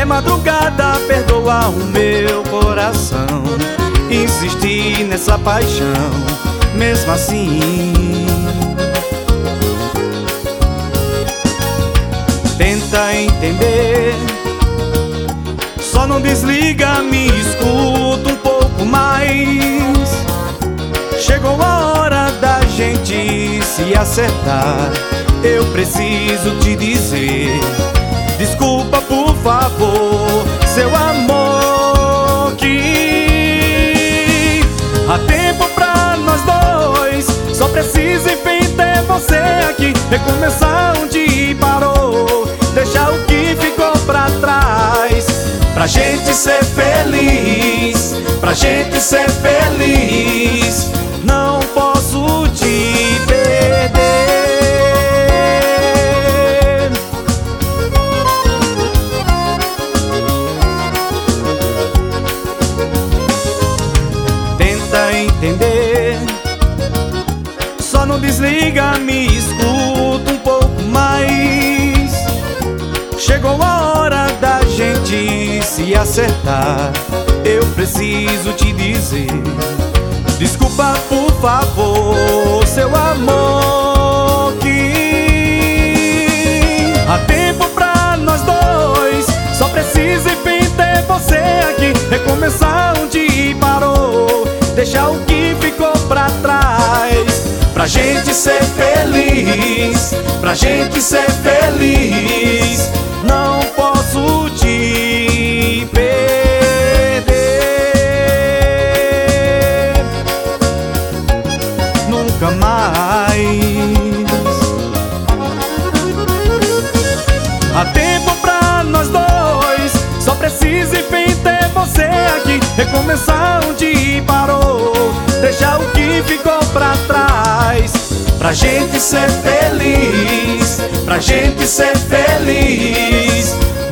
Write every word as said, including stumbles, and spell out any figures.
É madrugada, perdoa o meu coração. Insisti nessa paixão, mesmo assim. Tenta entender, só não desliga, me escuta um pouco mais. Chegou a hora da gente se acertar. Eu preciso te dizer, desculpa por favor, seu amor, que há tempo pra nós dois. Só preciso enfim ter você aqui, recomeçar onde parou, deixar o que ficou pra trás, pra gente ser feliz, pra gente ser feliz. Não posso te perder. Tenta entender, só não desliga, me escuta um pouco mais. Chegou a hora da gente se acertar. Eu preciso te dizer, desculpa por favor, seu amor, que há tempo pra nós dois. Só preciso enfim ter você aqui, recomeçar onde parou, deixar o que ficou pra trás, pra gente ser feliz, pra gente ser feliz. Não posso te perder nunca mais. Há tempo pra nós dois, só preciso enfim ter você aqui, recomeçar onde parou, deixar o que ficou pra trás, pra gente ser feliz, pra gente ser feliz.